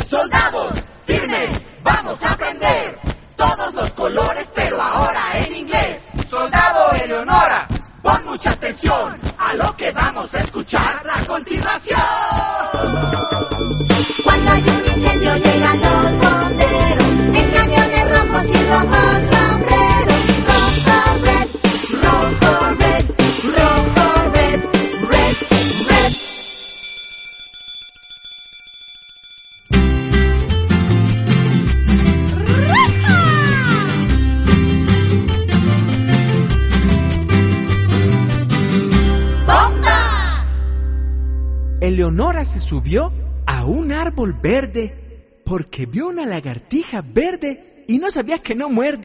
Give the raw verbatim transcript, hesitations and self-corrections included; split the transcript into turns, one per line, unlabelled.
Soldados, firmes, vamos a aprender todos los colores, pero ahora en inglés.
Soldado Eleonora,
pon mucha atención a lo que vamos a escuchar a continuación.
Cuando hay un incendio llegan los bomberos en camiones rojos y rojos sombreros. Rojo, red, rojo, red, rojo, red, red, red. ¡Bomba!
Eleonora se subió a un árbol verde porque vio una lagartija verde y no sabía que no muerde.